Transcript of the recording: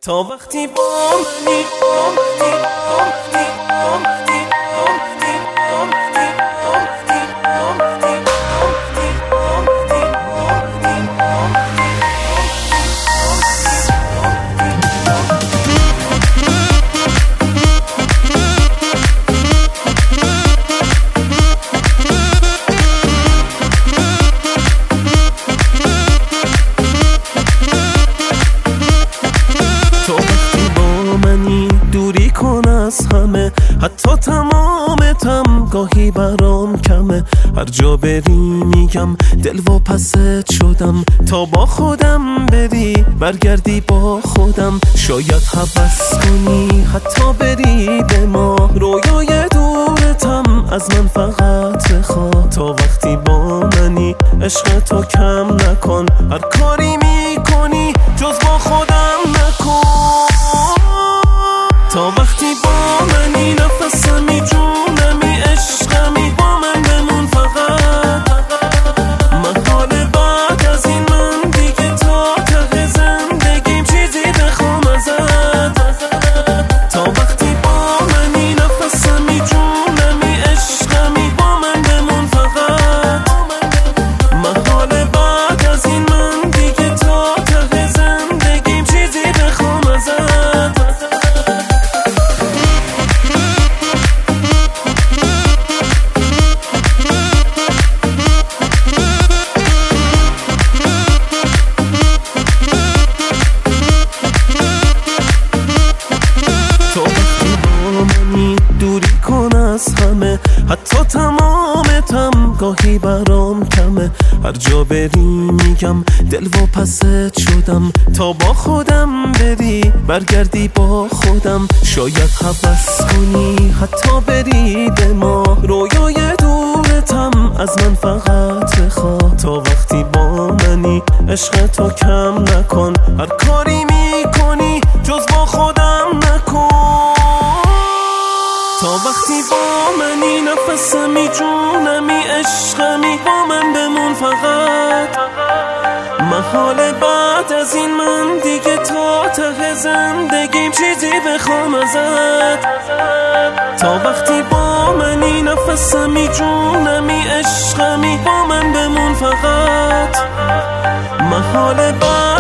تا وقتی با منی دوری کن از همه، حتی تمامتم گاهی برام کمه. هر جا بری میگم دل و پست شدم، تا با خودم بری برگردی با خودم. شاید هوس کنی حتی بری به ما، رویای دورتم از من فقط بخوا. تا وقتی با منی عشق تو کم نکن، هر کاری میکنی جز با خودم نکن. تا وقتی با منی نفسمی جونمی عشقمی، با من بمون فقط. محال بعد از این من دیگه تا ته زندگیم چیزی بخوام ازت. تا وقتی با منی نفسمی جونمی عشقمی، با من بمون فقط. محال بعد از این من دیگه تا ته زندگیم چیزی بخوام ازت. دوری کن از همه، حتی تمامتم گاهی برام کمه. هر جا بری میگم دل و پست شدم، تا با خودم بری برگردی با خودم. شاید هوس کنی حتی بری به ما، رویای دورتم از من فقط بخوا. تا وقتی با منی عشق تو کم نکن، هر کاری میکنی جز با خودم نکن. تا وقتی با منی نفسمی جونمی عشقمی، با من بمون فقط. محال بعد از این من دیگه تا ته زندگیم چیزی بخوام ازت. تا وقتی با منی نفسمی جونمی عشقمی، با من بمون فقط. محال بعد